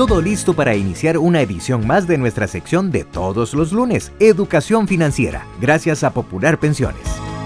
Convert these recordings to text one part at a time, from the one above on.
Todo listo para iniciar una edición más de nuestra sección de todos los lunes, Educación Financiera, gracias a Popular Pensiones.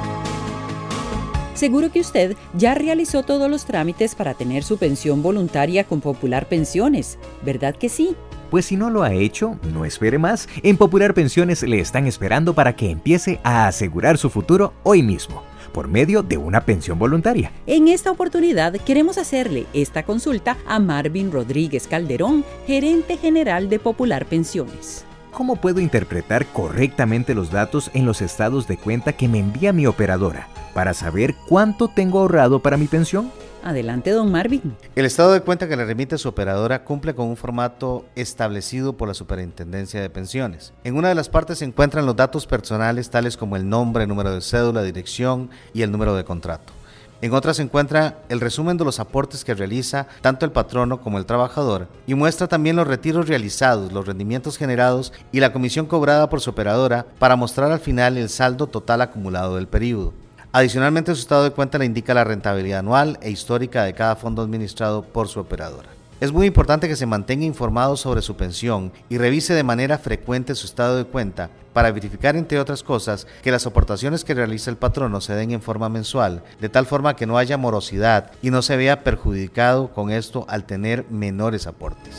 Seguro que usted ya realizó todos los trámites para tener su pensión voluntaria con Popular Pensiones, ¿verdad que sí? Pues si no lo ha hecho, no espere más. En Popular Pensiones le están esperando para que empiece a asegurar su futuro hoy mismo, por medio de una pensión voluntaria. En esta oportunidad queremos hacerle esta consulta a Marvin Rodríguez Calderón, gerente general de Popular Pensiones. ¿Cómo puedo interpretar correctamente los datos en los estados de cuenta que me envía mi operadora para saber cuánto tengo ahorrado para mi pensión? Adelante, don Marvin. El estado de cuenta que le remite su operadora cumple con un formato establecido por la Superintendencia de Pensiones. En una de las partes se encuentran los datos personales tales como el nombre, número de cédula, dirección y el número de contrato. En otra se encuentra el resumen de los aportes que realiza tanto el patrono como el trabajador y muestra también los retiros realizados, los rendimientos generados y la comisión cobrada por su operadora para mostrar al final el saldo total acumulado del periodo. Adicionalmente, su estado de cuenta le indica la rentabilidad anual e histórica de cada fondo administrado por su operadora. Es muy importante que se mantenga informado sobre su pensión y revise de manera frecuente su estado de cuenta para verificar, entre otras cosas, que las aportaciones que realiza el patrono se den en forma mensual, de tal forma que no haya morosidad y no se vea perjudicado con esto al tener menores aportes.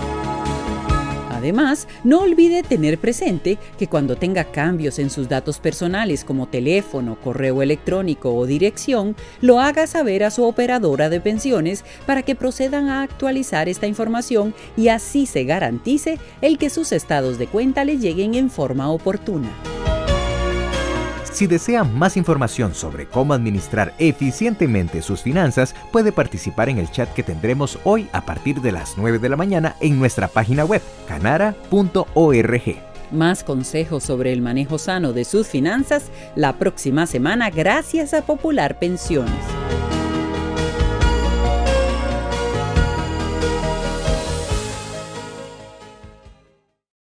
Además, no olvide tener presente que cuando tenga cambios en sus datos personales como teléfono, correo electrónico o dirección, lo haga saber a su operadora de pensiones para que procedan a actualizar esta información y así se garantice el que sus estados de cuenta le lleguen en forma oportuna. Si desea más información sobre cómo administrar eficientemente sus finanzas, puede participar en el chat que tendremos hoy a partir de las 9 de la mañana en nuestra página web, canara.org. Más consejos sobre el manejo sano de sus finanzas la próxima semana gracias a Popular Pensiones.